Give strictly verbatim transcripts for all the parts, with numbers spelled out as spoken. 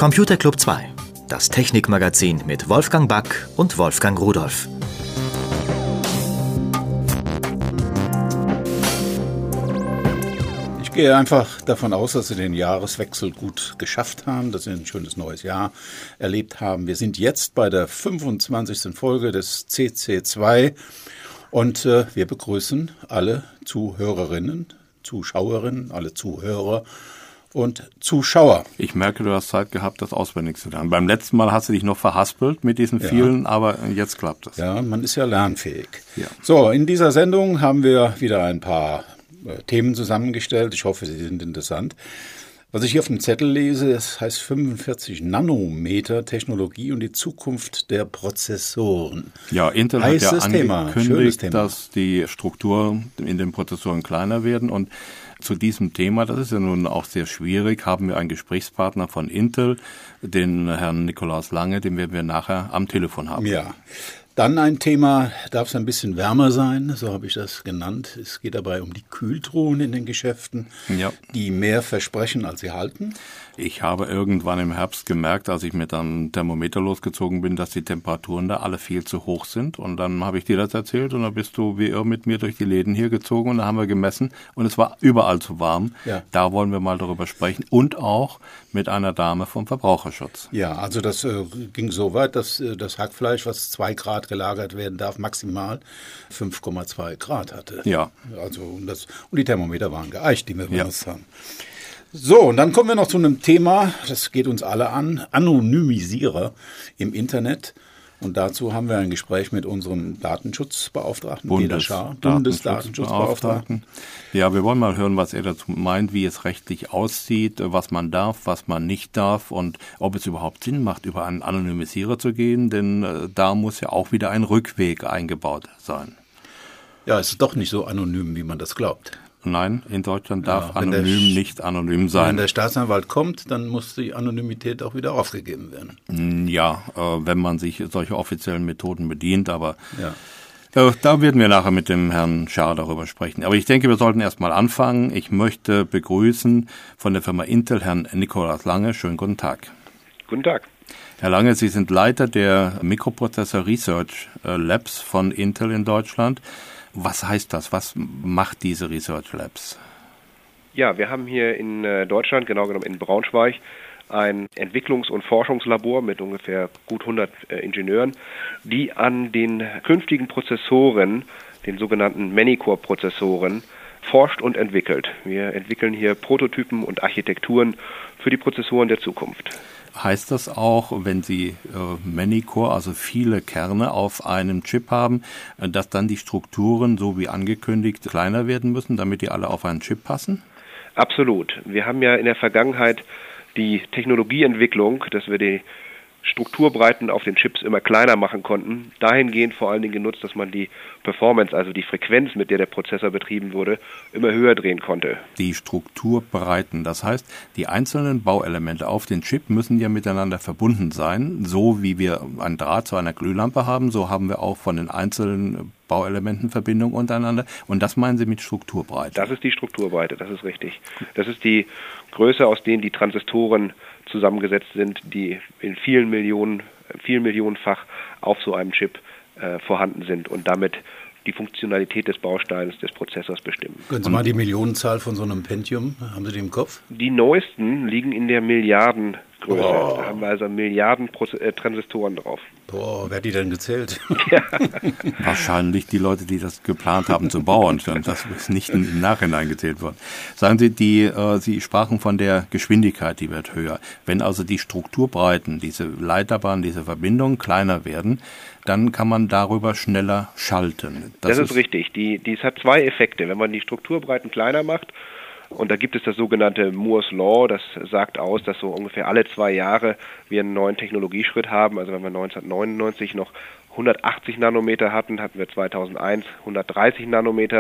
Computer Club zwei, das Technikmagazin mit Wolfgang Back und Wolfgang Rudolph. Ich gehe einfach davon aus, dass Sie den Jahreswechsel gut geschafft haben, dass Sie ein schönes neues Jahr erlebt haben. Wir sind jetzt bei der fünfundzwanzigsten Folge des C C zwei und äh, wir begrüßen alle Zuhörerinnen, Zuschauerinnen, alle Zuhörer und Zuschauer. Ich merke, du hast Zeit gehabt, das auswendig zu lernen. Beim letzten Mal hast du dich noch verhaspelt mit diesen vielen, ja. Aber jetzt klappt es. Ja, man ist ja lernfähig. Ja. So, in dieser Sendung haben wir wieder ein paar äh, Themen zusammengestellt. Ich hoffe, sie sind interessant. Was ich hier auf dem Zettel lese, das heißt fünfundvierzig Nanometer Technologie und die Zukunft der Prozessoren. Ja, Intel Heißes hat ja Thema. angekündigt, Thema. dass die Strukturen in den Prozessoren kleiner werden, und zu diesem Thema, das ist ja nun auch sehr schwierig, haben wir einen Gesprächspartner von Intel, den Herrn Nikolaus Lange, den werden wir nachher am Telefon haben. Ja, dann ein Thema, darf es ein bisschen wärmer sein, so habe ich das genannt. Es geht dabei um die Kühltruhen in den Geschäften, ja. die mehr versprechen, als sie halten. Ich habe irgendwann im Herbst gemerkt, als ich mit einem Thermometer losgezogen bin, dass die Temperaturen da alle viel zu hoch sind. Und dann habe ich dir das erzählt und dann bist du wie irre mit mir durch die Läden hier gezogen und da haben wir gemessen und es war überall zu warm. Ja. Da wollen wir mal darüber sprechen und auch mit einer Dame vom Verbraucherschutz. Ja, also das äh, ging so weit, dass äh, das Hackfleisch, was zwei Grad gelagert werden darf, maximal fünf Komma zwei Grad hatte. Ja. Also und, das, und die Thermometer waren geeicht, die wir benutzt ja. haben. So, und dann kommen wir noch zu einem Thema, das geht uns alle an, Anonymisierer im Internet. Und dazu haben wir ein Gespräch mit unserem Datenschutzbeauftragten, Peter Schaar, Bundesdatenschutzbeauftragten. Ja, wir wollen mal hören, was er dazu meint, wie es rechtlich aussieht, was man darf, was man nicht darf und ob es überhaupt Sinn macht, über einen Anonymisierer zu gehen, denn äh, da muss ja auch wieder ein Rückweg eingebaut sein. Ja, es ist doch nicht so anonym, wie man das glaubt. Nein, in Deutschland darf ja, anonym der, nicht anonym sein. Wenn der Staatsanwalt kommt, dann muss die Anonymität auch wieder aufgegeben werden. Ja, äh, wenn man sich solche offiziellen Methoden bedient, aber ja. äh, da werden wir nachher mit dem Herrn Schaar darüber sprechen. Aber ich denke, wir sollten erst mal anfangen. Ich möchte begrüßen von der Firma Intel Herrn Nikolaus Lange. Schönen guten Tag. Guten Tag. Herr Lange, Sie sind Leiter der Mikroprozessor Research Labs von Intel in Deutschland. Was heißt das? Was macht diese Research Labs? Ja, wir haben hier in Deutschland, genau genommen in Braunschweig, ein Entwicklungs- und Forschungslabor mit ungefähr gut hundert Ingenieuren, die an den künftigen Prozessoren, den sogenannten Many-Core-Prozessoren, forscht und entwickelt. Wir entwickeln hier Prototypen und Architekturen für die Prozessoren der Zukunft. Heißt das auch, wenn Sie äh, Many-Core, also viele Kerne auf einem Chip haben, äh, dass dann die Strukturen, so wie angekündigt, kleiner werden müssen, damit die alle auf einen Chip passen? Absolut. Wir haben ja in der Vergangenheit die Technologieentwicklung, dass wir die Strukturbreiten auf den Chips immer kleiner machen konnten, dahingehend vor allen Dingen genutzt, dass man die Performance, also die Frequenz, mit der der Prozessor betrieben wurde, immer höher drehen konnte. Die Strukturbreiten, das heißt, die einzelnen Bauelemente auf den Chip müssen ja miteinander verbunden sein. So wie wir einen Draht zu einer Glühlampe haben, so haben wir auch von den einzelnen Bauelementen Verbindung untereinander. Und das meinen Sie mit Strukturbreite? Das ist die Strukturbreite, das ist richtig. Das ist die Größe, aus denen die Transistoren zusammengesetzt sind, die in vielen Millionen, vielen Millionenfach auf so einem Chip äh, vorhanden sind und damit die Funktionalität des Bausteins des Prozessors bestimmen. Können Sie mal die Millionenzahl von so einem Pentium, haben Sie die im Kopf? Die neuesten liegen in der Milliardengröße. Oh. Da haben wir also Milliarden Proz- äh, Transistoren drauf. Boah, wer hat die denn gezählt? Ja. Wahrscheinlich die Leute, die das geplant haben zu bauen. Das ist nicht im Nachhinein gezählt worden. Sagen Sie, die, äh, Sie sprachen von der Geschwindigkeit, die wird höher. Wenn also die Strukturbreiten, diese Leiterbahnen, diese Verbindungen kleiner werden, dann kann man darüber schneller schalten. Das, das ist, ist richtig. Die, dies hat zwei Effekte. Wenn man die Strukturbreiten kleiner macht, und da gibt es das sogenannte Moore's Law, das sagt aus, dass so ungefähr alle zwei Jahre wir einen neuen Technologieschritt haben. Also wenn wir neunzehnhundertneunundneunzig noch hundertachtzig Nanometer hatten, hatten wir zweitausendeins hundertdreißig Nanometer,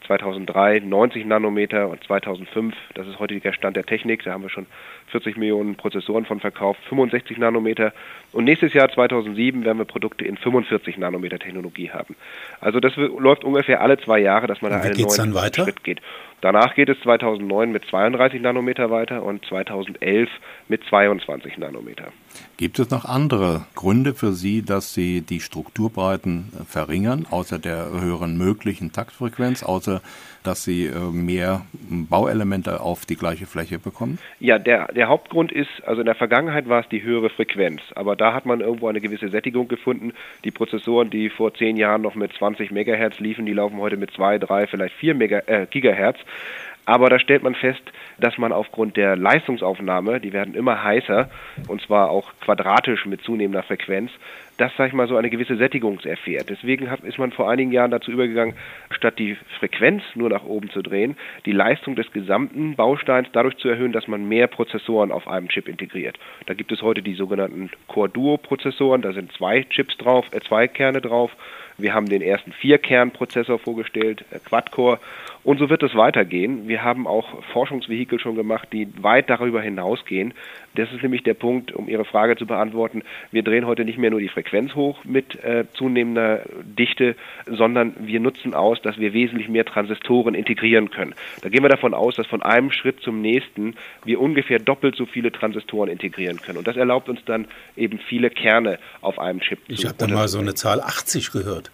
zweitausenddrei neunzig Nanometer und zweitausendfünf, das ist heute der Stand der Technik, da haben wir schon vierzig Millionen Prozessoren von verkauft, fünfundsechzig Nanometer. Und nächstes Jahr zweitausendsieben werden wir Produkte in fünfundvierzig Nanometer Technologie haben. Also das läuft ungefähr alle zwei Jahre, dass man da einen neuen Schritt geht. Danach geht es zweitausendneun mit zweiunddreißig Nanometer weiter und zweitausendelf mit zweiundzwanzig Nanometer. Gibt es noch andere Gründe für Sie, dass Sie die Strukturbreiten verringern, außer der höheren möglichen Taktfrequenz, außer dass Sie mehr Bauelemente auf die gleiche Fläche bekommen? Ja, der, der Hauptgrund ist, also in der Vergangenheit war es die höhere Frequenz, aber da hat man irgendwo eine gewisse Sättigung gefunden. Die Prozessoren, die vor zehn Jahren noch mit zwanzig Megahertz liefen, die laufen heute mit zwei, drei, vielleicht vier Mega, äh, Gigahertz. Aber da stellt man fest, dass man aufgrund der Leistungsaufnahme, die werden immer heißer, und zwar auch quadratisch mit zunehmender Frequenz, dass, sag ich mal, so eine gewisse Sättigung erfährt. Deswegen ist man vor einigen Jahren dazu übergegangen, statt die Frequenz nur nach oben zu drehen, die Leistung des gesamten Bausteins dadurch zu erhöhen, dass man mehr Prozessoren auf einem Chip integriert. Da gibt es heute die sogenannten Core-Duo-Prozessoren, da sind zwei Chips drauf, äh, zwei Kerne drauf. Wir haben den ersten Vier-Kern-Prozessor vorgestellt, äh, Quad-Core. Und so wird es weitergehen. Wir haben auch Forschungsvehikel schon gemacht, die weit darüber hinausgehen. Das ist nämlich der Punkt, um Ihre Frage zu beantworten. Wir drehen heute nicht mehr nur die Frequenz hoch mit äh, zunehmender Dichte, sondern wir nutzen aus, dass wir wesentlich mehr Transistoren integrieren können. Da gehen wir davon aus, dass von einem Schritt zum nächsten wir ungefähr doppelt so viele Transistoren integrieren können. Und das erlaubt uns dann eben viele Kerne auf einem Chip ich zu Ich habe da mal so eine Zahl achtzig gehört.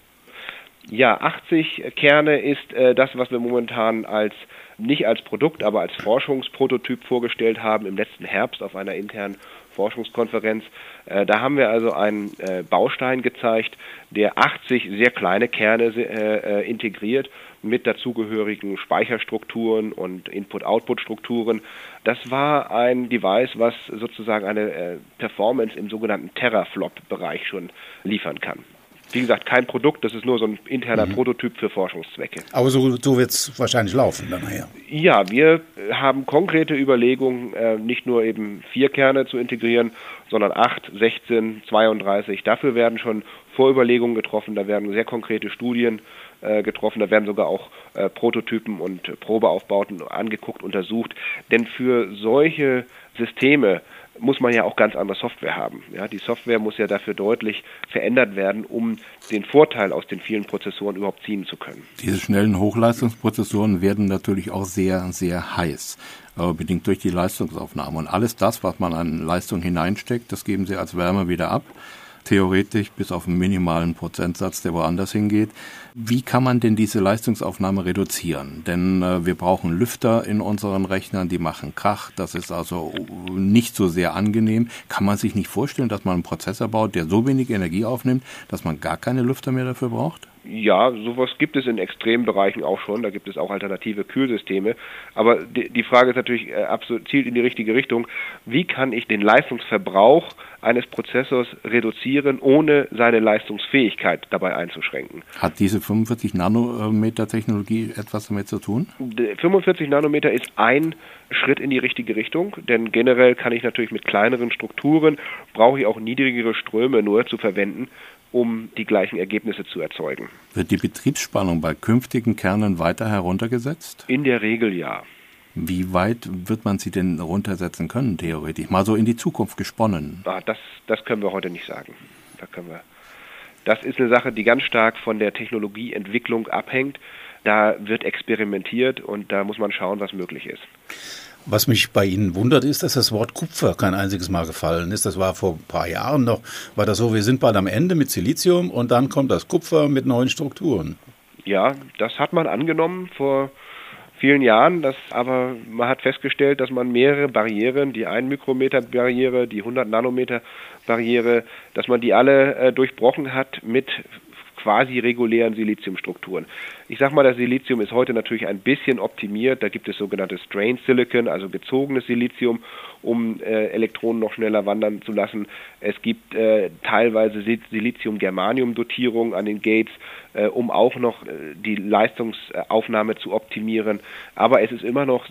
Ja, achtzig Kerne ist äh, das, was wir momentan als nicht als Produkt, aber als Forschungsprototyp vorgestellt haben im letzten Herbst auf einer internen Forschungskonferenz. Äh, da haben wir also einen äh, Baustein gezeigt, der achtzig sehr kleine Kerne äh, integriert mit dazugehörigen Speicherstrukturen und Input-Output-Strukturen. Das war ein Device, was sozusagen eine äh, Performance im sogenannten Teraflop-Bereich schon liefern kann. Wie gesagt, kein Produkt, das ist nur so ein interner mhm. Prototyp für Forschungszwecke. Aber so, so wird es wahrscheinlich laufen dann nachher. Ja, wir haben konkrete Überlegungen, äh, nicht nur eben vier Kerne zu integrieren, sondern acht, sechzehn, zweiunddreißig. Dafür werden schon Vorüberlegungen getroffen, da werden sehr konkrete Studien äh, getroffen, da werden sogar auch äh, Prototypen und äh, Probeaufbauten angeguckt, untersucht. Denn für solche Systeme muss man ja auch ganz andere Software haben. Ja, die Software muss ja dafür deutlich verändert werden, um den Vorteil aus den vielen Prozessoren überhaupt ziehen zu können. Diese schnellen Hochleistungsprozessoren werden natürlich auch sehr, sehr heiß, äh, bedingt durch die Leistungsaufnahme. Und alles das, was man an Leistung hineinsteckt, das geben sie als Wärme wieder ab. Theoretisch bis auf einen minimalen Prozentsatz, der woanders hingeht. Wie kann man denn diese Leistungsaufnahme reduzieren? Denn äh, wir brauchen Lüfter in unseren Rechnern, die machen Krach. Das ist also nicht so sehr angenehm. Kann man sich nicht vorstellen, dass man einen Prozessor baut, der so wenig Energie aufnimmt, dass man gar keine Lüfter mehr dafür braucht? Ja, sowas gibt es in extremen Bereichen auch schon. Da gibt es auch alternative Kühlsysteme. Aber die, die Frage ist natürlich äh, absolut zielt in die richtige Richtung. Wie kann ich den Leistungsverbrauch eines Prozessors reduzieren, ohne seine Leistungsfähigkeit dabei einzuschränken? Hat diese fünfundvierzig Nanometer Technologie etwas damit zu tun? fünfundvierzig Nanometer ist ein Schritt in die richtige Richtung, denn generell kann ich natürlich mit kleineren Strukturen, brauche ich auch niedrigere Ströme nur zu verwenden, um die gleichen Ergebnisse zu erzeugen. Wird die Betriebsspannung bei künftigen Kernen weiter heruntergesetzt? In der Regel ja. Wie weit wird man sie denn runtersetzen können, theoretisch? Mal so in die Zukunft gesponnen. Ah, das, das können wir heute nicht sagen. Da können wir. Das ist eine Sache, die ganz stark von der Technologieentwicklung abhängt. Da wird experimentiert und da muss man schauen, was möglich ist. Was mich bei Ihnen wundert, ist, dass das Wort Kupfer kein einziges Mal gefallen ist. Das war vor ein paar Jahren noch, war das so, wir sind bald am Ende mit Silizium und dann kommt das Kupfer mit neuen Strukturen. Ja, das hat man angenommen vor vielen Jahren, das, aber man hat festgestellt, dass man mehrere Barrieren, die ein Mikrometer Barriere, die hundert Nanometer Barriere, dass man die alle äh, durchbrochen hat mit quasi regulären Siliziumstrukturen. Ich sag mal, das Silizium ist heute natürlich ein bisschen optimiert. Da gibt es sogenannte Strain Silicon, also gezogenes Silizium, um äh, Elektronen noch schneller wandern zu lassen. Es gibt äh, teilweise Silizium-Germanium-Dotierung an den Gates, äh, um auch noch äh, die Leistungsaufnahme zu optimieren. Aber es ist immer noch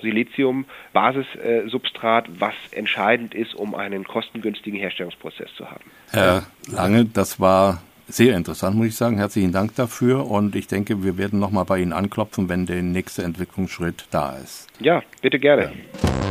Silizium-Basissubstrat, was entscheidend ist, um einen kostengünstigen Herstellungsprozess zu haben. Herr Lange, das war Sehr interessant, muss ich sagen. Herzlichen Dank dafür und ich denke, wir werden nochmal bei Ihnen anklopfen, wenn der nächste Entwicklungsschritt da ist. Ja, bitte gerne. Ja.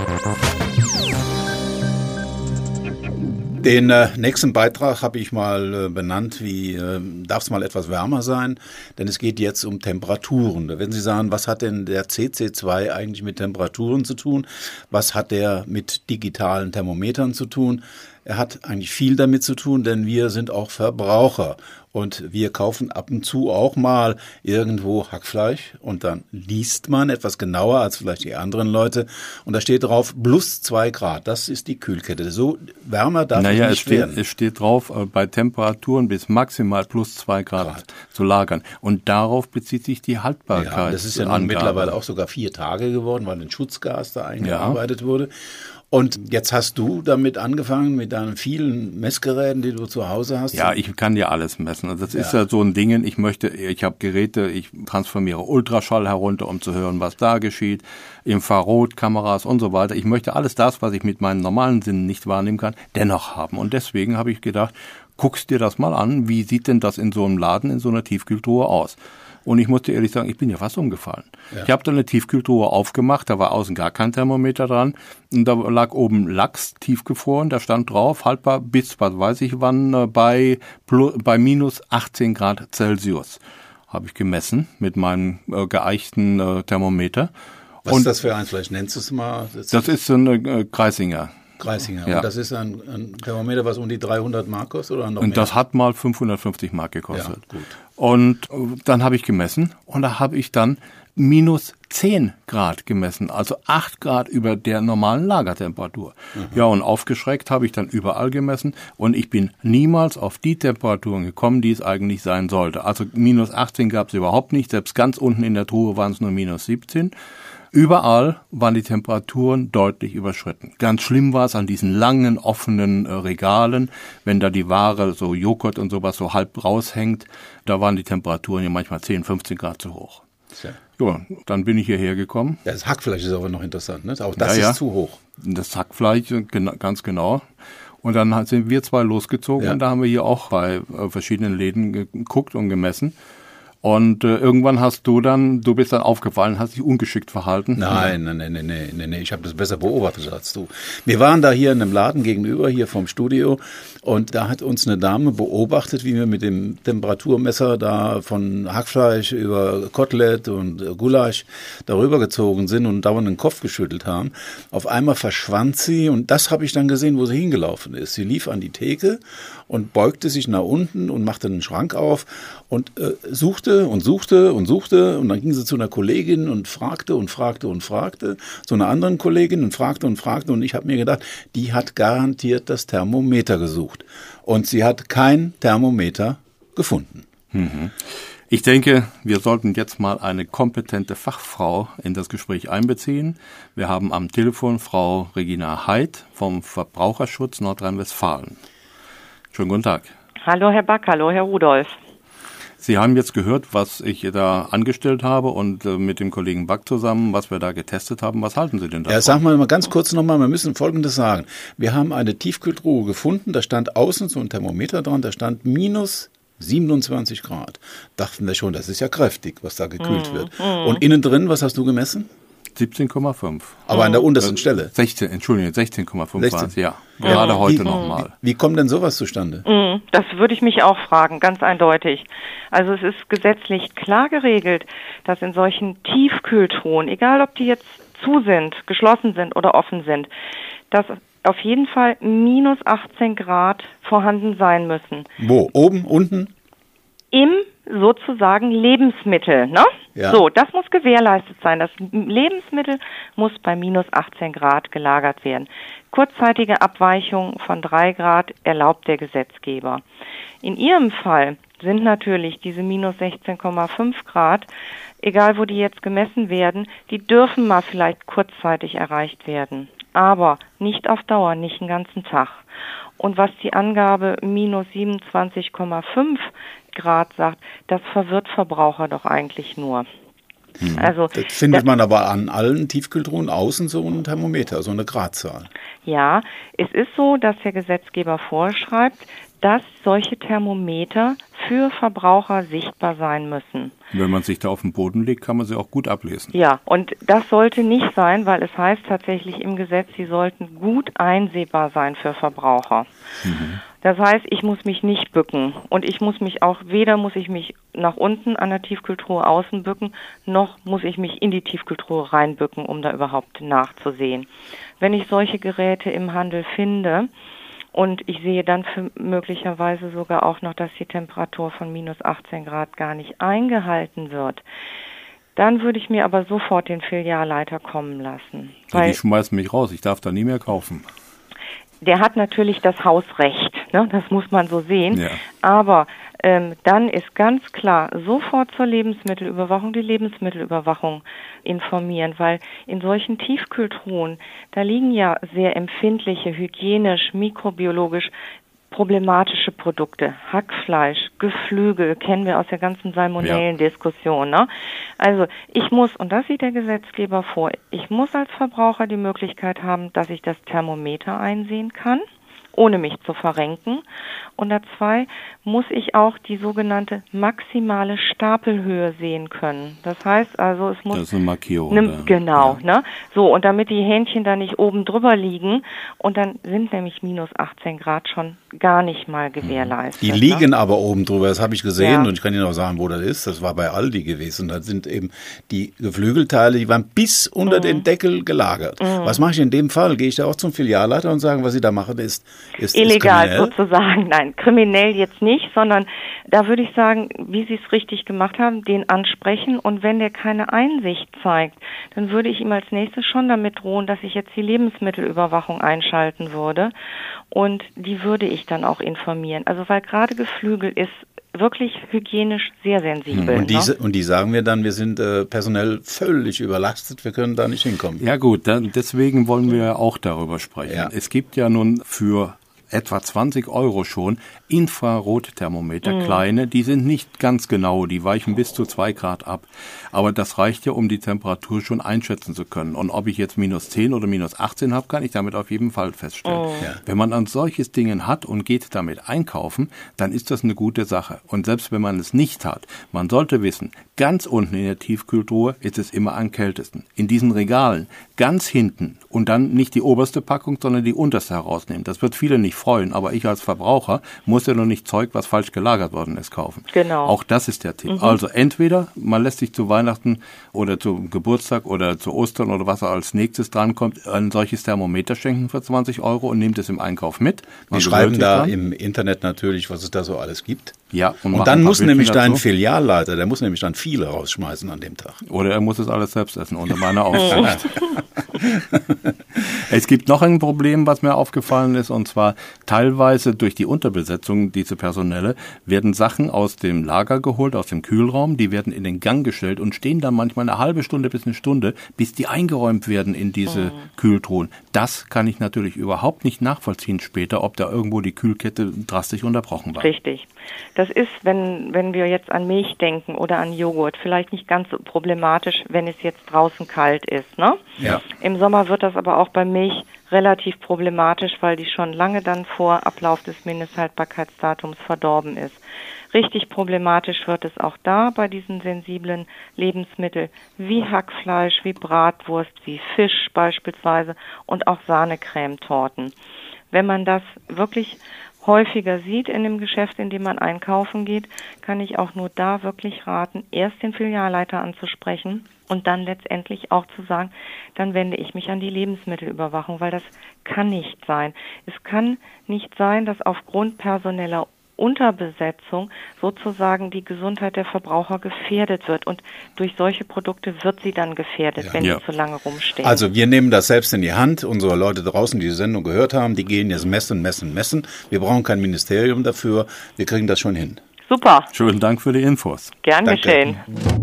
Den äh, nächsten Beitrag habe ich mal äh, benannt, wie äh, darf es mal etwas wärmer sein, denn es geht jetzt um Temperaturen. Da werden Sie sagen, was hat denn der C C zwei eigentlich mit Temperaturen zu tun? Was hat der mit digitalen Thermometern zu tun? Er hat eigentlich viel damit zu tun, denn wir sind auch Verbraucher und wir kaufen ab und zu auch mal irgendwo Hackfleisch und dann liest man etwas genauer als vielleicht die anderen Leute und da steht drauf plus zwei Grad. Das ist die Kühlkette. So wärmer darf naja, es nicht es steht, werden. Es steht drauf, bei Temperaturen bis maximal plus zwei Grad, Grad zu lagern und darauf bezieht sich die Haltbarkeit. Ja, das ist ja nun mittlerweile auch sogar vier Tage geworden, weil ein Schutzgas da eingearbeitet ja. wurde. Und jetzt hast du damit angefangen, mit deinen vielen Messgeräten, die du zu Hause hast? Ja, ich kann ja alles messen. Das ja. ist ja so ein Ding, ich möchte, ich habe Geräte, ich transformiere Ultraschall herunter, um zu hören, was da geschieht, Infrarotkameras und so weiter. Ich möchte alles das, was ich mit meinen normalen Sinnen nicht wahrnehmen kann, dennoch haben. Und deswegen habe ich gedacht, guckst dir das mal an, wie sieht denn das in so einem Laden, in so einer Tiefkühltruhe aus? Und ich muss dir ehrlich sagen, ich bin ja fast umgefallen. Ja. Ich habe dann eine Tiefkühltruhe aufgemacht, da war außen gar kein Thermometer dran. Und da lag oben Lachs tiefgefroren, da stand drauf, haltbar bis, was weiß ich wann, bei, plus, bei minus achtzehn Grad Celsius. Habe ich gemessen mit meinem äh, geeichten äh, Thermometer. Was Und ist das für eins? Vielleicht nennst du es mal. Das, das ist ein äh, Kreisinger. Kreisinger. Ja. Und das ist ein, ein Thermometer, was um die dreihundert Mark kostet oder noch mehr? Und das hat mal fünfhundertfünfzig Mark gekostet. Ja, gut. Und dann habe ich gemessen und da habe ich dann minus zehn Grad gemessen, also acht Grad über der normalen Lagertemperatur. Mhm. Ja, und aufgeschreckt habe ich dann überall gemessen und ich bin niemals auf die Temperaturen gekommen, die es eigentlich sein sollte. Also minus achtzehn gab es überhaupt nicht, selbst ganz unten in der Truhe waren es nur minus siebzehn. Überall waren die Temperaturen deutlich überschritten. Ganz schlimm war es an diesen langen, offenen äh, Regalen, wenn da die Ware, so Joghurt und sowas, so halb raushängt. Da waren die Temperaturen ja manchmal zehn, fünfzehn Grad zu hoch. Ja, ja dann bin ich hierher gekommen. Ja, das Hackfleisch ist aber noch interessant, ne? Auch das ja, ist ja. zu hoch. Das Hackfleisch, ganz genau. Und dann sind wir zwei losgezogen ja. und da haben wir hier auch bei äh, verschiedenen Läden geguckt und gemessen. Und äh, irgendwann hast du dann, du bist dann aufgefallen, hast dich ungeschickt verhalten. Nein, nein, nein, nein, nein, nein, nein. Ich habe das besser beobachtet als du. Wir waren da hier in einem Laden gegenüber, hier vom Studio, und da hat uns eine Dame beobachtet, wie wir mit dem Temperaturmesser da von Hackfleisch über Kotelett und äh, Gulasch darüber gezogen sind und dauernd den Kopf geschüttelt haben. Auf einmal verschwand sie und das habe ich dann gesehen, wo sie hingelaufen ist. Sie lief an die Theke und beugte sich nach unten und machte einen Schrank auf und äh, suchte und suchte und suchte und dann ging sie zu einer Kollegin und fragte und fragte und fragte, zu einer anderen Kollegin und fragte und fragte und ich habe mir gedacht, die hat garantiert das Thermometer gesucht und sie hat kein Thermometer gefunden. Mhm. Ich denke, wir sollten jetzt mal eine kompetente Fachfrau in das Gespräch einbeziehen. Wir haben am Telefon Frau Regina Heid vom Verbraucherschutz Nordrhein-Westfalen. Schönen guten Tag. Hallo Herr Back, hallo Herr Rudolph. Sie haben jetzt gehört, was ich da angestellt habe und äh, mit dem Kollegen Back zusammen, was wir da getestet haben. Was halten Sie denn davon? Ja, sagen wir mal ganz kurz nochmal, wir müssen Folgendes sagen. Wir haben eine Tiefkühltruhe gefunden, da stand außen so ein Thermometer dran, da stand minus siebenundzwanzig Grad. Dachten wir schon, das ist ja kräftig, was da gekühlt mm, wird. Mm. Und innen drin, was hast du gemessen? siebzehn Komma fünf. Aber an der untersten äh, Stelle? sechzehn, Entschuldigung, sechzehn Komma fünf war es, ja. Gerade ja. heute nochmal. Wie, wie kommt denn sowas zustande? Mm, das würde ich mich auch fragen, ganz eindeutig. Also es ist gesetzlich klar geregelt, dass in solchen Tiefkühltruhen, egal ob die jetzt zu sind, geschlossen sind oder offen sind, dass auf jeden Fall minus achtzehn Grad vorhanden sein müssen. Wo? Oben, unten? Im sozusagen Lebensmittel, ne? Ja. So, das muss gewährleistet sein. Das Lebensmittel muss bei minus achtzehn Grad gelagert werden. Kurzzeitige Abweichung von drei Grad erlaubt der Gesetzgeber. In Ihrem Fall sind natürlich diese minus sechzehn Komma fünf Grad, egal wo die jetzt gemessen werden, die dürfen mal vielleicht kurzzeitig erreicht werden. Aber nicht auf Dauer, nicht den ganzen Tag. Und was die Angabe minus siebenundzwanzig Komma fünf Grad sagt, das verwirrt Verbraucher doch eigentlich nur. Hm. Also, das findet das, man aber an allen Tiefkühltruhen außen so ein Thermometer, so eine Gradzahl. Ja, es ist so, dass der Gesetzgeber vorschreibt, dass solche Thermometer für Verbraucher sichtbar sein müssen. Wenn man sich da auf den Boden legt, kann man sie auch gut ablesen. Ja, und das sollte nicht sein, weil es heißt tatsächlich im Gesetz, sie sollten gut einsehbar sein für Verbraucher. Mhm. Das heißt, ich muss mich nicht bücken und ich muss mich auch, weder muss ich mich nach unten an der Tiefkühltruhe außen bücken, noch muss ich mich in die Tiefkühltruhe reinbücken, um da überhaupt nachzusehen. Wenn ich solche Geräte im Handel finde, und ich sehe dann für möglicherweise sogar auch noch, dass die Temperatur von minus achtzehn Grad gar nicht eingehalten wird, dann würde ich mir aber sofort den Filialleiter kommen lassen. Ja, die schmeißen mich raus, ich darf da nie mehr kaufen. Der hat natürlich das Hausrecht, ne? Das muss man so sehen. Ja. Aber ähm, dann ist ganz klar, sofort zur Lebensmittelüberwachung, die Lebensmittelüberwachung informieren, weil in solchen Tiefkühltruhen, da liegen ja sehr empfindliche, hygienisch, mikrobiologisch problematische Produkte. Hackfleisch, Geflügel, kennen wir aus der ganzen Salmonellen-Diskussion. Ne? Also ich muss, und das sieht der Gesetzgeber vor, ich muss als Verbraucher die Möglichkeit haben, dass ich das Thermometer einsehen kann, ohne mich zu verrenken. Und da zwei muss ich auch die sogenannte maximale Stapelhöhe sehen können. Das heißt also, es muss... Das ist eine Markierung. Ne, genau, ja. ne? So, und damit die Hähnchen da nicht oben drüber liegen, und dann sind nämlich minus achtzehn Grad schon gar nicht mal gewährleistet. Die liegen ne? aber oben drüber, das habe ich gesehen, ja. und ich kann Ihnen auch sagen, wo das ist. Das war bei Aldi gewesen. Da sind eben die Geflügelteile, die waren bis unter mhm. den Deckel gelagert. Mhm. Was mache ich in dem Fall? Gehe ich da auch zum Filialleiter und sage, was Sie da machen, ist, ist illegal ist sozusagen. Nein, kriminell jetzt nicht, sondern da würde ich sagen, wie Sie es richtig gemacht haben, den ansprechen, und wenn der keine Einsicht zeigt, dann würde ich ihm als nächstes schon damit drohen, dass ich jetzt die Lebensmittelüberwachung einschalten würde, und die würde ich dann auch informieren. Also weil gerade Geflügel ist wirklich hygienisch sehr sensibel. Und, diese, ne? und die sagen mir dann, wir sind äh, personell völlig überlastet, wir können da nicht hinkommen. Ja gut, dann, deswegen wollen wir auch darüber sprechen. Ja. Es gibt ja nun für etwa zwanzig Euro schon Infrarotthermometer, mhm. kleine, die sind nicht ganz genau, die weichen bis zu zwei Grad ab. Aber das reicht ja, um die Temperatur schon einschätzen zu können. Und ob ich jetzt minus zehn oder minus achtzehn habe, kann ich damit auf jeden Fall feststellen. Mhm. Ja. Wenn man ein solches Ding hat und geht damit einkaufen, dann ist das eine gute Sache. Und selbst wenn man es nicht hat, man sollte wissen, ganz unten in der Tiefkühltruhe ist es immer am kältesten. In diesen Regalen, ganz hinten, und dann nicht die oberste Packung, sondern die unterste herausnehmen. Das wird viele nicht freuen, aber ich als Verbraucher muss ja noch nicht Zeug, was falsch gelagert worden ist, kaufen. Genau. Auch das ist der Tipp. Mhm. Also entweder man lässt sich zu Weihnachten oder zu Geburtstag oder zu Ostern oder was als nächstes drankommt, ein solches Thermometer schenken für zwanzig Euro und nimmt es im Einkauf mit. Wir schreiben da dran. Im Internet natürlich, was es da so alles gibt. Ja, und, und dann muss nämlich dein Filialleiter, der muss nämlich dann viele rausschmeißen an dem Tag. Oder er muss es alles selbst essen unter meiner Aufsicht. Es gibt noch ein Problem, was mir aufgefallen ist, und zwar teilweise durch die Unterbesetzung, diese Personelle, werden Sachen aus dem Lager geholt, aus dem Kühlraum, die werden in den Gang gestellt und stehen dann manchmal eine halbe Stunde bis eine Stunde, bis die eingeräumt werden in diese mhm. Kühltruhen. Das kann ich natürlich überhaupt nicht nachvollziehen später, ob da irgendwo die Kühlkette drastisch unterbrochen war. Richtig. Das ist, wenn, wenn wir jetzt an Milch denken oder an Joghurt, vielleicht nicht ganz so problematisch, wenn es jetzt draußen kalt ist, ne? Ja. Im Sommer wird das aber auch bei Milch relativ problematisch, weil die schon lange dann vor Ablauf des Mindesthaltbarkeitsdatums verdorben ist. Richtig problematisch wird es auch da bei diesen sensiblen Lebensmitteln wie Hackfleisch, wie Bratwurst, wie Fisch beispielsweise und auch Sahnecremetorten. Wenn man das wirklich häufiger sieht in dem Geschäft, in dem man einkaufen geht, kann ich auch nur da wirklich raten, erst den Filialleiter anzusprechen und dann letztendlich auch zu sagen, dann wende ich mich an die Lebensmittelüberwachung, weil das kann nicht sein. Es kann nicht sein, dass aufgrund personeller Unterbesetzung sozusagen die Gesundheit der Verbraucher gefährdet wird. Und durch solche Produkte wird sie dann gefährdet, ja. wenn ja. sie zu lange rumstehen. Also wir nehmen das selbst in die Hand. Unsere Leute draußen, die die Sendung gehört haben, die gehen jetzt messen, messen, messen. Wir brauchen kein Ministerium dafür. Wir kriegen das schon hin. Super. Schönen Dank für die Infos. Gern geschehen.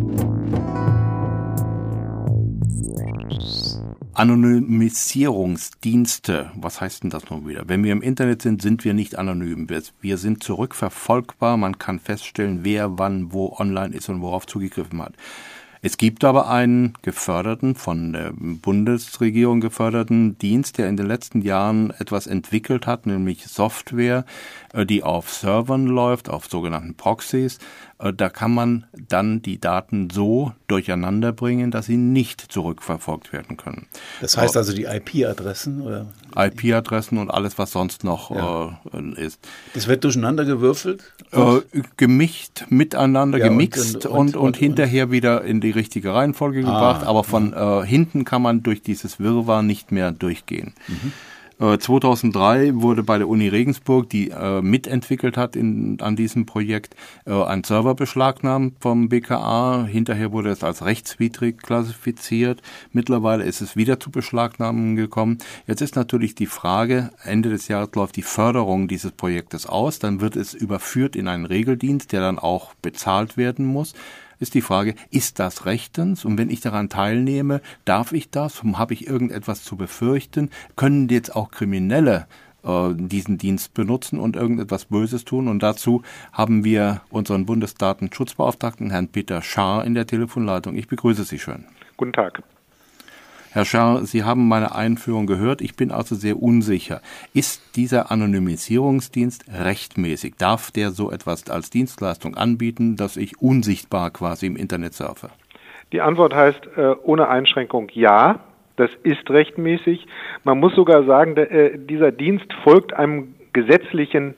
Anonymisierungsdienste, was heißt denn das nun wieder? Wenn wir im Internet sind, sind wir nicht anonym. Wir sind zurückverfolgbar, man kann feststellen, wer wann wo online ist und worauf zugegriffen hat. Es gibt aber einen geförderten, von der Bundesregierung geförderten Dienst, der in den letzten Jahren etwas entwickelt hat, nämlich Software, die auf Servern läuft, auf sogenannten Proxys. Da kann man dann die Daten so durcheinander bringen, dass sie nicht zurückverfolgt werden können. Das heißt also die I P-Adressen? Oder? I P-Adressen und alles, was sonst noch ja. äh, ist. Das wird durcheinander gewürfelt? Äh, gemischt, miteinander ja, gemixt und, und, und, und, und hinterher wieder in die richtige Reihenfolge ah, gebracht. Aber von äh, hinten kann man durch dieses Wirrwarr nicht mehr durchgehen. Mhm. zweitausenddrei wurde bei der Uni Regensburg, die äh, mitentwickelt hat in, an diesem Projekt, äh, ein Server beschlagnahmt vom B K A. Hinterher wurde es als rechtswidrig klassifiziert. Mittlerweile ist es wieder zu Beschlagnahmen gekommen. Jetzt ist natürlich die Frage, Ende des Jahres läuft die Förderung dieses Projektes aus. Dann wird es überführt in einen Regeldienst, der dann auch bezahlt werden muss. Ist die Frage, ist das rechtens? Und wenn ich daran teilnehme, darf ich das? Habe ich irgendetwas zu befürchten? Können jetzt auch Kriminelle äh, diesen Dienst benutzen und irgendetwas Böses tun? Und dazu haben wir unseren Bundesdatenschutzbeauftragten, Herrn Peter Schaar, in der Telefonleitung. Ich begrüße Sie schön. Guten Tag. Herr Schaar, Sie haben meine Einführung gehört. Ich bin also sehr unsicher. Ist dieser Anonymisierungsdienst rechtmäßig? Darf der so etwas als Dienstleistung anbieten, dass ich unsichtbar quasi im Internet surfe? Die Antwort heißt äh, ohne Einschränkung ja. Das ist rechtmäßig. Man muss sogar sagen, der, äh, dieser Dienst folgt einem gesetzlichen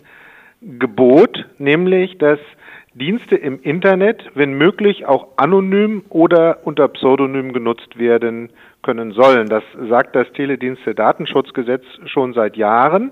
Gebot, nämlich dass Dienste im Internet, wenn möglich, auch anonym oder unter Pseudonym genutzt werden können sollen. Das sagt das Teledienste-Datenschutzgesetz schon seit Jahren.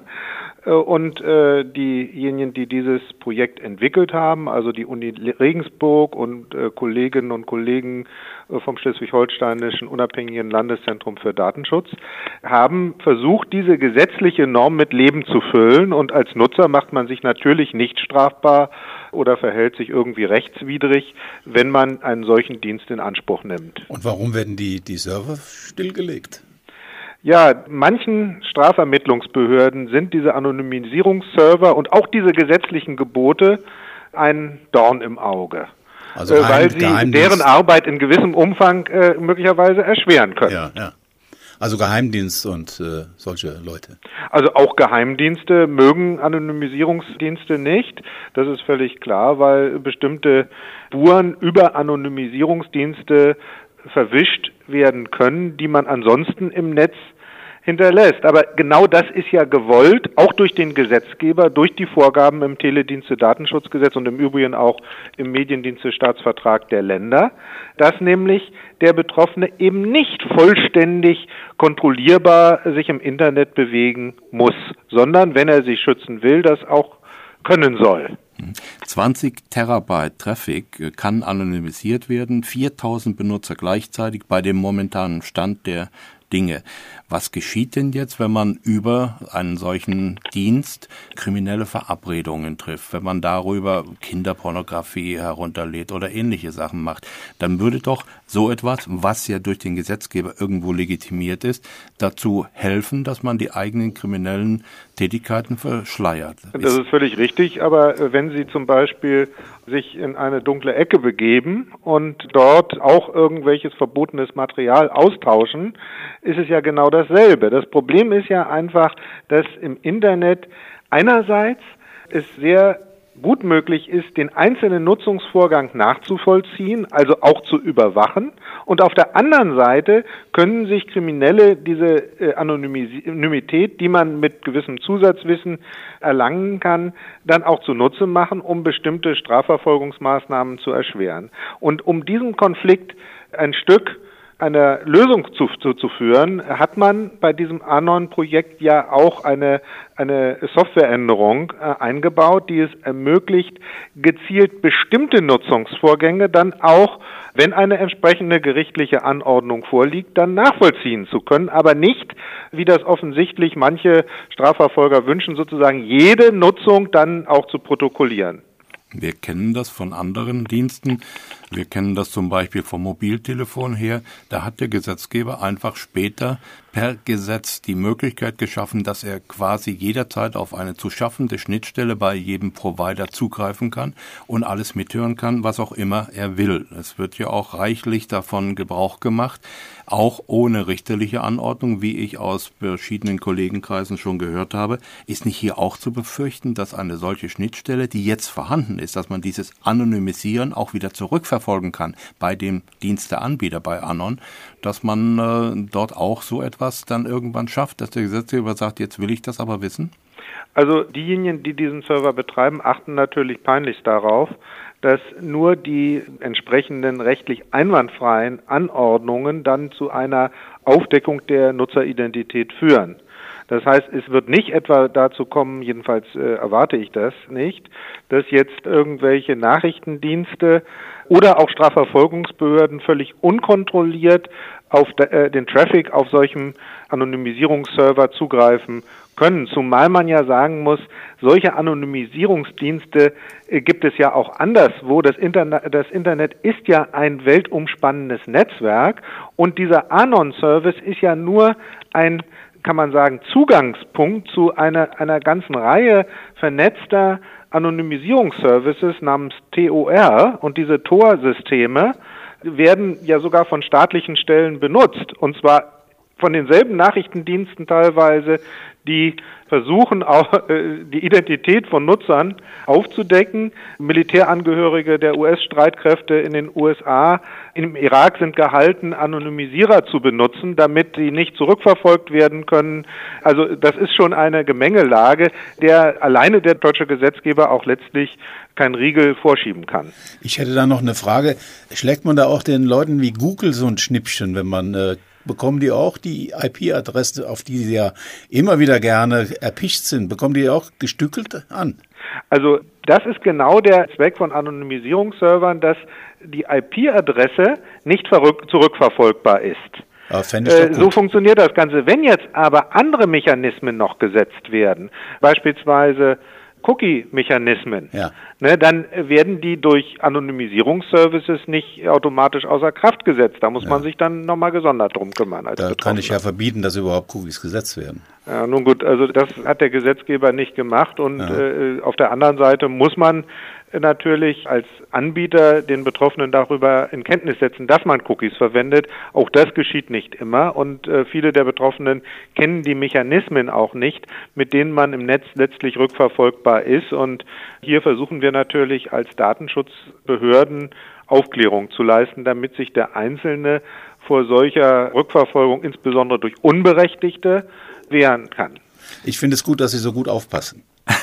Und äh, diejenigen, die dieses Projekt entwickelt haben, also die Uni Regensburg und äh, Kolleginnen und Kollegen äh, vom Schleswig-Holsteinischen Unabhängigen Landeszentrum für Datenschutz, haben versucht, diese gesetzliche Norm mit Leben zu füllen. Und als Nutzer macht man sich natürlich nicht strafbar oder verhält sich irgendwie rechtswidrig, wenn man einen solchen Dienst in Anspruch nimmt. Und warum werden die, die Server stillgelegt? Ja, manchen Strafvermittlungsbehörden sind diese Anonymisierungsserver und auch diese gesetzlichen Gebote ein Dorn im Auge, also äh, weil sie Geheimdienst. deren Arbeit in gewissem Umfang äh, möglicherweise erschweren können. Ja, ja. Also Geheimdienst und äh, solche Leute. Also auch Geheimdienste mögen Anonymisierungsdienste nicht. Das ist völlig klar, weil bestimmte Spuren über Anonymisierungsdienste verwischt werden können, die man ansonsten im Netz hinterlässt. Aber genau das ist ja gewollt, auch durch den Gesetzgeber, durch die Vorgaben im Teledienste-Datenschutzgesetz und im Übrigen auch im Mediendienste-Staatsvertrag der Länder, dass nämlich der Betroffene eben nicht vollständig kontrollierbar sich im Internet bewegen muss, sondern, wenn er sich schützen will, das auch können soll. zwanzig Terabyte Traffic kann anonymisiert werden, viertausend Benutzer gleichzeitig bei dem momentanen Stand der Dinge. Was geschieht denn jetzt, wenn man über einen solchen Dienst kriminelle Verabredungen trifft, wenn man darüber Kinderpornografie herunterlädt oder ähnliche Sachen macht? Dann würde doch so etwas, was ja durch den Gesetzgeber irgendwo legitimiert ist, dazu helfen, dass man die eigenen kriminellen Tätigkeiten verschleiert. Das ist völlig richtig, aber wenn Sie zum Beispiel sich in eine dunkle Ecke begeben und dort auch irgendwelches verbotenes Material austauschen, ist es ja genau dasselbe. Das Problem ist ja einfach, dass im Internet einerseits es sehr gut möglich ist, den einzelnen Nutzungsvorgang nachzuvollziehen, also auch zu überwachen. Und auf der anderen Seite können sich Kriminelle diese äh, Anonymität, die man mit gewissem Zusatzwissen erlangen kann, dann auch zunutze machen, um bestimmte Strafverfolgungsmaßnahmen zu erschweren. Und um diesen Konflikt ein Stück einer Lösung zu, zu, zu führen, hat man bei diesem Anon-Projekt ja auch eine, eine Softwareänderung äh, eingebaut, die es ermöglicht, gezielt bestimmte Nutzungsvorgänge dann auch, wenn eine entsprechende gerichtliche Anordnung vorliegt, dann nachvollziehen zu können, aber nicht, wie das offensichtlich manche Strafverfolger wünschen, sozusagen jede Nutzung dann auch zu protokollieren. Wir kennen das von anderen Diensten. Wir kennen das zum Beispiel vom Mobiltelefon her. Da hat der Gesetzgeber einfach später per Gesetz die Möglichkeit geschaffen, dass er quasi jederzeit auf eine zu schaffende Schnittstelle bei jedem Provider zugreifen kann und alles mithören kann, was auch immer er will. Es wird ja auch reichlich davon Gebrauch gemacht, auch ohne richterliche Anordnung, wie ich aus verschiedenen Kollegenkreisen schon gehört habe. Ist nicht hier auch zu befürchten, dass eine solche Schnittstelle, die jetzt vorhanden ist, dass man dieses Anonymisieren auch wieder zurückverfolgen kann bei dem Diensteanbieter, bei Anon, dass man äh, dort auch so etwas dann irgendwann schafft, dass der Gesetzgeber sagt, jetzt will ich das aber wissen? Also diejenigen, die diesen Server betreiben, achten natürlich peinlichst darauf, dass nur die entsprechenden rechtlich einwandfreien Anordnungen dann zu einer Aufdeckung der Nutzeridentität führen. Das heißt, es wird nicht etwa dazu kommen, jedenfalls äh, erwarte ich das nicht, dass jetzt irgendwelche Nachrichtendienste oder auch Strafverfolgungsbehörden völlig unkontrolliert auf de, äh, den Traffic auf solchem Anonymisierungsserver zugreifen können. Zumal man ja sagen muss, solche Anonymisierungsdienste äh, gibt es ja auch anderswo. Das Internet, das Internet ist ja ein weltumspannendes Netzwerk und dieser Anon-Service ist ja nur ein, kann man sagen, Zugangspunkt zu einer, einer ganzen Reihe vernetzter Anonymisierungsservices namens T O R, und diese Tor-Systeme werden ja sogar von staatlichen Stellen benutzt, und zwar von denselben Nachrichtendiensten teilweise, die versuchen, auch äh, die Identität von Nutzern aufzudecken. Militärangehörige der U S-Streitkräfte in den U S A, im Irak sind gehalten, Anonymisierer zu benutzen, damit sie nicht zurückverfolgt werden können. Also das ist schon eine Gemengelage, der alleine der deutsche Gesetzgeber auch letztlich keinen Riegel vorschieben kann. Ich hätte da noch eine Frage. Schlägt man da auch den Leuten wie Google so ein Schnippchen, wenn man äh, bekommen die auch die I P-Adresse, auf die sie ja immer wieder gerne erpicht sind, bekommen die auch gestückelt an? Also das ist genau der Zweck von Anonymisierungsservern, dass die I P-Adresse nicht verrück- zurückverfolgbar ist. Ja, fände ich doch gut. So funktioniert das Ganze. Wenn jetzt aber andere Mechanismen noch gesetzt werden, beispielsweise Cookie-Mechanismen, ja. ne, dann werden die durch Anonymisierungsservices nicht automatisch außer Kraft gesetzt. Da muss ja. man sich dann nochmal gesondert drum kümmern. Als da kann ich ja verbieten, dass überhaupt Cookies gesetzt werden. Ja, nun gut, also das hat der Gesetzgeber nicht gemacht, und ja. äh, auf der anderen Seite muss man natürlich als Anbieter den Betroffenen darüber in Kenntnis setzen, dass man Cookies verwendet. Auch das geschieht nicht immer, und äh, viele der Betroffenen kennen die Mechanismen auch nicht, mit denen man im Netz letztlich rückverfolgbar ist. Und hier versuchen wir natürlich als Datenschutzbehörden Aufklärung zu leisten, damit sich der Einzelne vor solcher Rückverfolgung, insbesondere durch Unberechtigte, wehren kann. Ich finde es gut, dass Sie so gut aufpassen.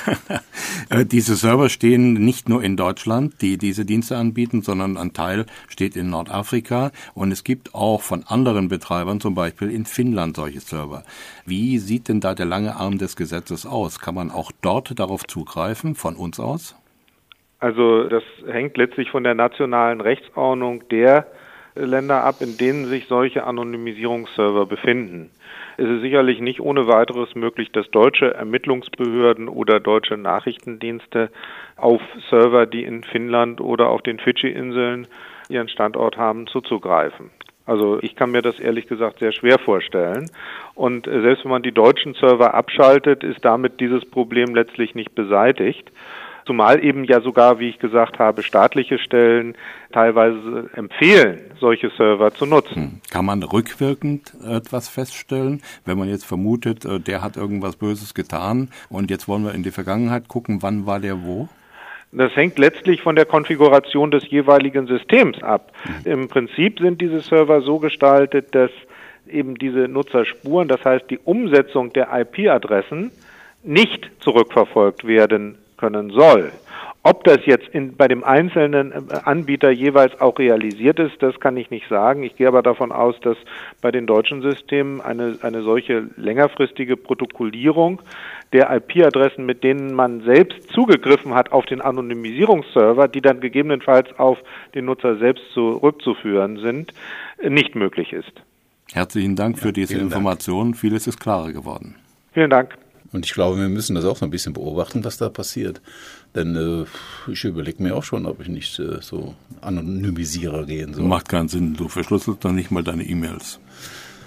Diese Server stehen nicht nur in Deutschland, die diese Dienste anbieten, sondern ein Teil steht in Nordafrika, und es gibt auch von anderen Betreibern, zum Beispiel in Finnland, solche Server. Wie sieht denn da der lange Arm des Gesetzes aus? Kann man auch dort darauf zugreifen, von uns aus? Also das hängt letztlich von der nationalen Rechtsordnung der Länder ab, in denen sich solche Anonymisierungsserver befinden. Es ist sicherlich nicht ohne weiteres möglich, dass deutsche Ermittlungsbehörden oder deutsche Nachrichtendienste auf Server, die in Finnland oder auf den Fidschi-Inseln ihren Standort haben, zuzugreifen. Also ich kann mir das ehrlich gesagt sehr schwer vorstellen. Und selbst wenn man die deutschen Server abschaltet, ist damit dieses Problem letztlich nicht beseitigt. Zumal eben ja sogar, wie ich gesagt habe, staatliche Stellen teilweise empfehlen, solche Server zu nutzen. Kann man rückwirkend etwas feststellen, wenn man jetzt vermutet, der hat irgendwas Böses getan und jetzt wollen wir in die Vergangenheit gucken, wann war der wo? Das hängt letztlich von der Konfiguration des jeweiligen Systems ab. Mhm. Im Prinzip sind diese Server so gestaltet, dass eben diese Nutzerspuren, das heißt die Umsetzung der I P-Adressen, nicht zurückverfolgt werden können soll. Ob das jetzt in, bei dem einzelnen Anbieter jeweils auch realisiert ist, das kann ich nicht sagen. Ich gehe aber davon aus, dass bei den deutschen Systemen eine, eine solche längerfristige Protokollierung der I P-Adressen, mit denen man selbst zugegriffen hat auf den Anonymisierungsserver, die dann gegebenenfalls auf den Nutzer selbst zurückzuführen sind, nicht möglich ist. Herzlichen Dank für ja, diese Informationen. Dank. Vieles ist klarer geworden. Vielen Dank. Und ich glaube, wir müssen das auch so ein bisschen beobachten, was da passiert. Denn äh, ich überlege mir auch schon, ob ich nicht äh, so Anonymisierer gehen soll. Macht keinen Sinn. Du verschlüsselst doch nicht mal deine E-Mails.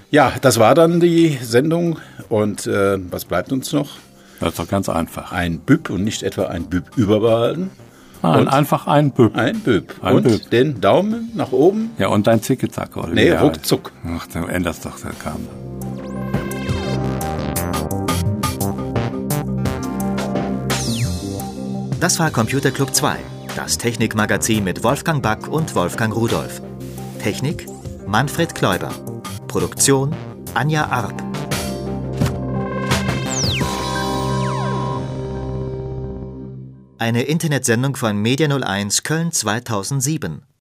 Ja, das war dann die Sendung. Und äh, was bleibt uns noch? Das ist doch ganz einfach. Ein Büb und nicht etwa ein Büb überbaden. Nein, und einfach ein Büb. Ein Büb. Ein und Büb. den Daumen nach oben. Ja, und dein Zickezack, oder? Nee, wie der ruckzuck. heißt. Ach, du änderst doch der Kram. Das war Computer Club zwei, das Technikmagazin mit Wolfgang Back und Wolfgang Rudolph. Technik Manfred Kläuber. Produktion Anja Arp. Eine Internetsendung von Media null eins Köln zweitausendsieben.